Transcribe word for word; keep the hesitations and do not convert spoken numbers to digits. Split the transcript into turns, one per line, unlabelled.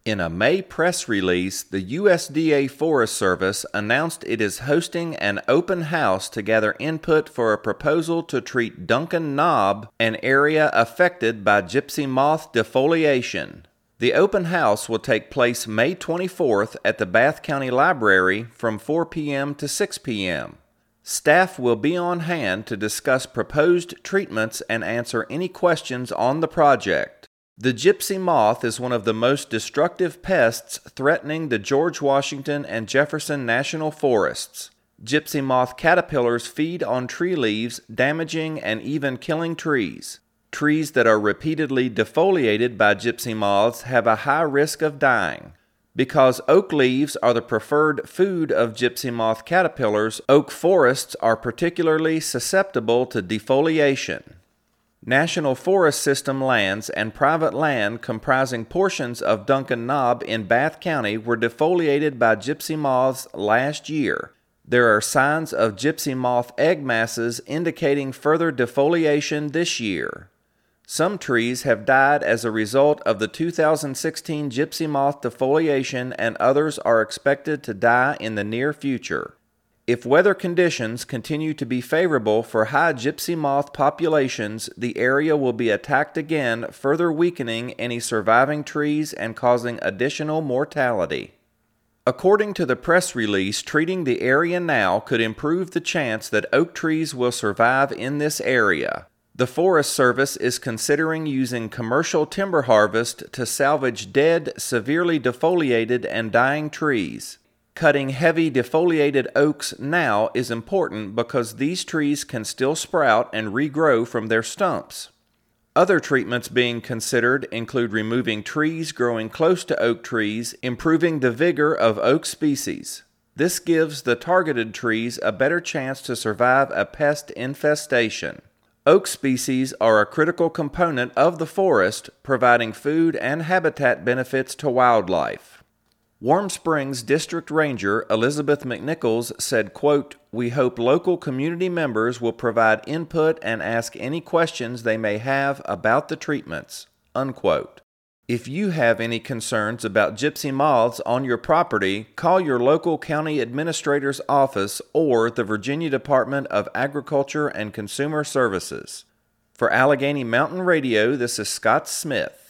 In a May press release, the U S D A Forest Service announced it is hosting an open house to gather input for a proposal to treat Duncan Knob, an area affected by gypsy moth defoliation. The open house will take place May twenty-fourth at the Bath County Library from four p.m. to six p.m. Staff will be on hand to discuss proposed treatments and answer any questions on the project. The gypsy moth is one of the most destructive pests threatening the George Washington and Jefferson National Forests. Gypsy moth caterpillars feed on tree leaves, damaging and even killing trees. Trees that are repeatedly defoliated by gypsy moths have a high risk of dying. Because oak leaves are the preferred food of gypsy moth caterpillars, oak forests are particularly susceptible to defoliation. National Forest System lands and private land comprising portions of Duncan Knob in Bath County were defoliated by gypsy moths last year. There are signs of gypsy moth egg masses indicating further defoliation this year. Some trees have died as a result of the two thousand sixteen gypsy moth defoliation, and others are expected to die in the near future. If weather conditions continue to be favorable for high gypsy moth populations, the area will be attacked again, further weakening any surviving trees and causing additional mortality. According to the press release, treating the area now could improve the chance that oak trees will survive in this area. The Forest Service is considering using commercial timber harvest to salvage dead, severely defoliated, and dying trees. Cutting heavy defoliated oaks now is important because these trees can still sprout and regrow from their stumps. Other treatments being considered include removing trees growing close to oak trees, improving the vigor of oak species. This gives the targeted trees a better chance to survive a pest infestation. Oak species are a critical component of the forest, providing food and habitat benefits to wildlife. Warm Springs District Ranger Elizabeth McNichols said, quote, "We hope local community members will provide input and ask any questions they may have about the treatments," unquote. If you have any concerns about gypsy moths on your property, call your local county administrator's office or the Virginia Department of Agriculture and Consumer Services. For Allegheny Mountain Radio, this is Scott Smith.